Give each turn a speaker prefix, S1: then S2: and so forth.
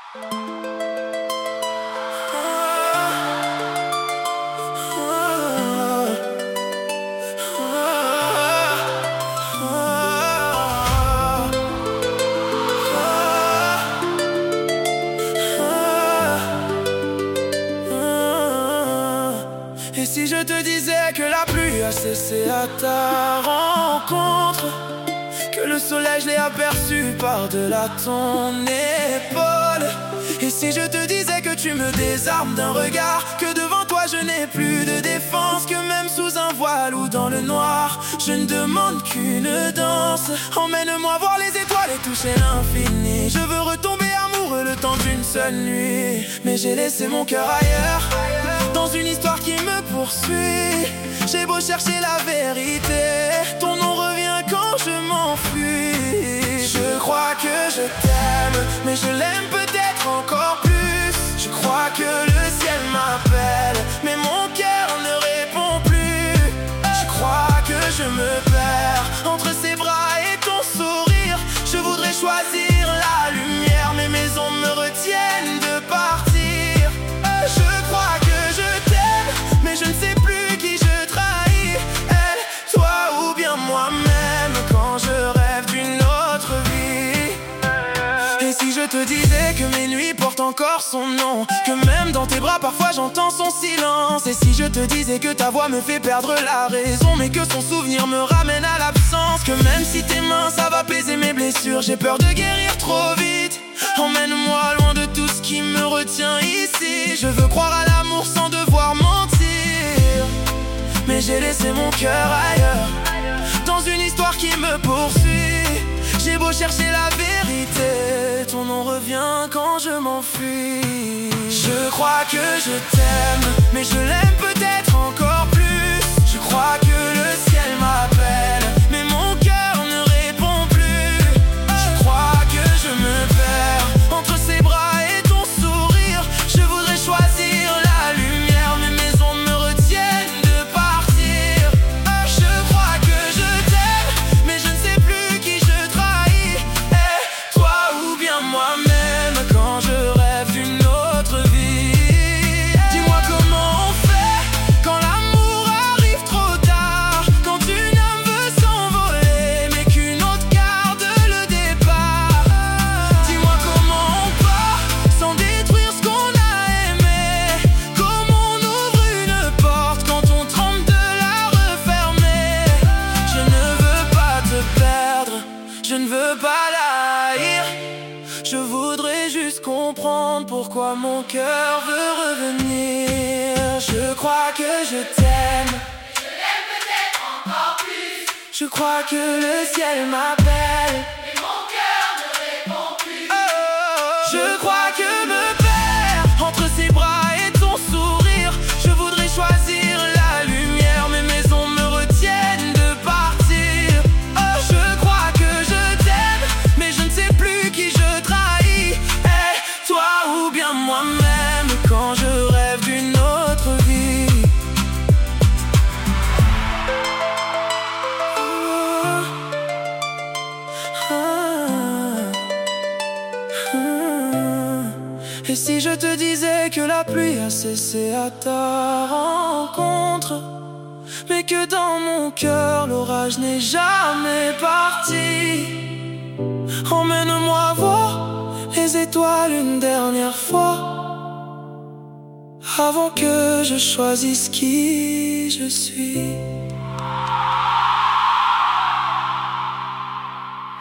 S1: Et si je te disais que la pluie a cessé à ta rencontre, que le soleil je l'ai aperçu par-delà ton épaule? Et si je te disais que tu me désarmes d'un regard, que devant toi je n'ai plus de défense, que même sous un voile ou dans le noir, je ne demande qu'une danse. Emmène-moi voir les étoiles et toucher l'infini. Je veux retomber amoureux le temps d'une seule nuit, mais j'ai laissé mon cœur ailleurs, dans une histoire qui me poursuit. J'ai beau chercher la vérité, ton nom revient quand je m'enfuis. Je crois que je t'aime, mais je l'aime peut-être encore plus. Je crois que le ciel m'appelle, mais mon cœur ne répond plus. Je crois que je me perds entre ses bras et ton sourire. Je voudrais choisir la lumière, mais mes ombres me retiennent de partir. Je crois que je t'aime, mais je ne sais plus qui je trahis. Elle, toi ou bien moi-même, quand je rêve d'une autre vie. Et si je te disais que mes nuits portent encore son nom, que même dans tes bras parfois j'entends son silence? Et si je te disais que ta voix me fait perdre la raison, mais que son souvenir me ramène à l'absence? Que même si tes mains savent apaiser mes blessures, j'ai peur de guérir trop vite. Emmène-moi loin de tout ce qui me retient ici. Je veux croire à l'amour sans devoir mentir, mais j'ai laissé mon cœur ailleurs, dans une histoire qui me poursuit. J'ai beau chercher la vérité, ton nom revient quand je m'enfuis. Je crois que je t'aime, mais je l'aime peut-être encore plus. Je crois que le ciel m'appelle, mais mon cœur ne répond plus. Je crois que je me perds entre ses bras et ton sourire. Je voudrais choisir la lumière, mais mes ombres me retiennent de partir. Je crois que je t'aime, mais je ne sais plus qui je trahis. Toi ou bien moi-même, quand je rêve d'une autre vie. Dis-moi comment on fait quand l'amour arrive trop tard, quand une âme veut s'envoler, mais qu'une autre garde le départ. Dis-moi comment on part sans détruire ce qu'on a aimé, comment on ouvre une porte quand on tremble de la refermer. Je ne veux pas te perdre, je ne veux pas la haïr. Je voudrais juste comprendre pourquoi mon cœur veut revenir. Je crois que je t'aime,
S2: Je l'aime peut-être encore plus,
S1: je crois que le ciel m'appelle.
S2: mais mon cœur ne répond plus.
S1: Je crois que me perd entre ses bras et ton sourire. Je voudrais choisir la lumière, mais mes ombres me retiennent de partir. Je crois que je t'aime, mais je ne sais plus qui je trahis. Toi ou bien moi-même, quand je rêve d'une autre vie. Et si je te disais que la pluie a cessé à ta rencontre, mais que dans mon cœur l'orage n'est jamais parti? Emmène-moi voir les étoiles une dernière fois, avant que je choisisse qui je suis.